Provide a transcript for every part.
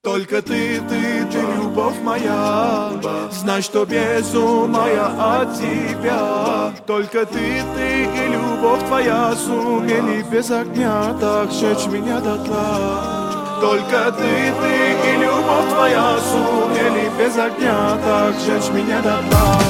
Только ты, любовь моя. Знай, что без ума я от тебя. Только ты и любовь твоя сумели без огня так сжечь меня дотла. Только ты и любовь твоя сумели без огня так сжечь меня дотла.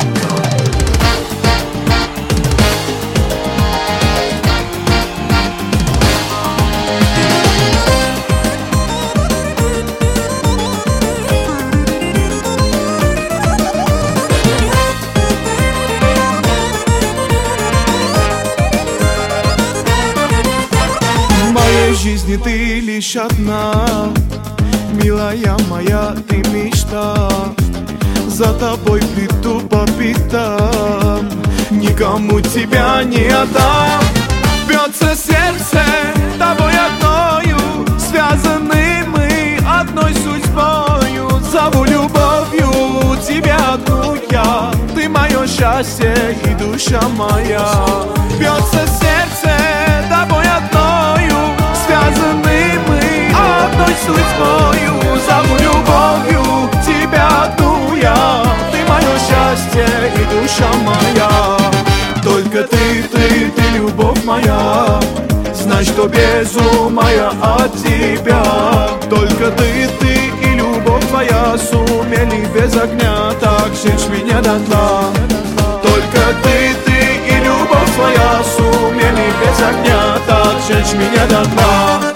В жизни ты лишь одна, милая моя, ты мечта. За тобой приду по пятам, никому тебя не отдам. Бьется сердце тобой одною, связаны мы одной судьбою. Зову любовью тебя одну я, ты мое счастье и душа моя. Бьется сердце тобой одною, связаны мы одной судьбой. Зову любовью тебя одну я, ты мое счастье и душа моя. Только ты любовь моя. Знай, что без ума я от тебя. Только ты и любовь твоя сумели без огня так сжечь меня дотла. Только ты и любовь твоя сумели без огня так сжечь меня дотла.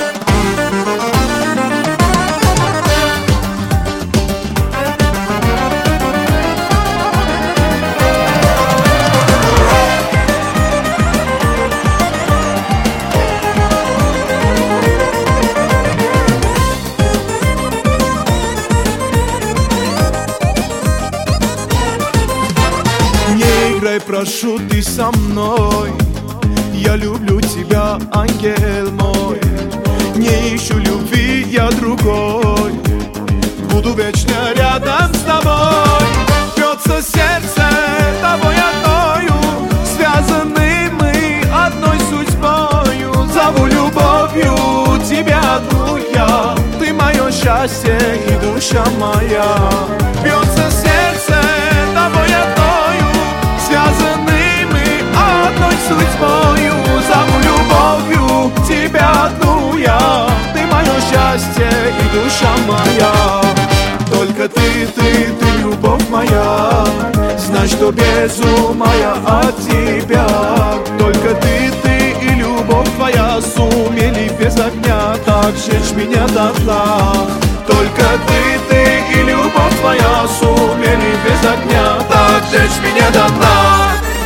Не играй, прошу, ты со мной. Я люблю тебя, ангел мой. Не ищу любви, я другой. Буду вечно рядом с тобой. Бьется сердце тобой одною, связаны мы одной судьбою. Зову любовью тебя одну я, ты мое счастье и душа моя. Бьется сердце тобой одною, связаны мы одной судьбою. Зову любовью тебя одну я, ты мое счастье и душа моя. Только ты любовь моя. Знай, что без ума я от тебя. Только ты и любовь твоя сумели без огня так сжечь меня дотла. Только ты и любовь твоя сумели без огня так сжечь меня дотла.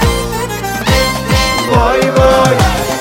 Вай-вай.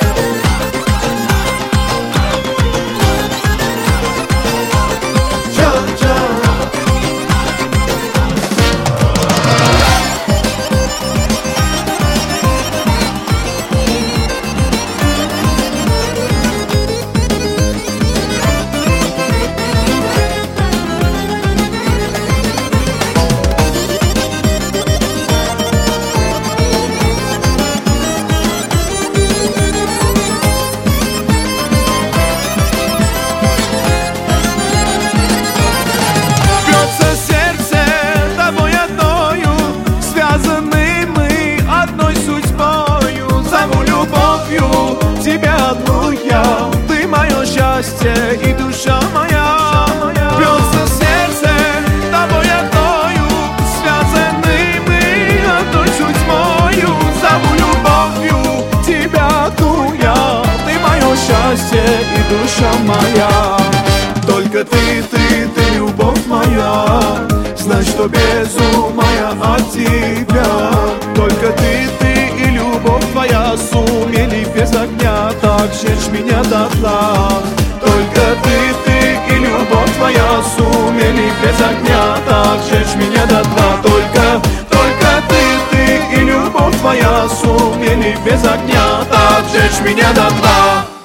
Тебя одну я, ты мое счастье и душа моя. Бьется сердце тобой одною, связаны мы одной судьбою. Зову любовью тебя одну я, ты мое счастье и душа моя. Только ты любовь моя. Знай, что без ума я от тебя. Только ты и любовь твоя сумели без огня так сжечь меня дотла. Только ты и любовь твоя сумели без огня так сжечь меня дотла. Только ты и любовь твоя сумели без огня так сжечь меня дотла.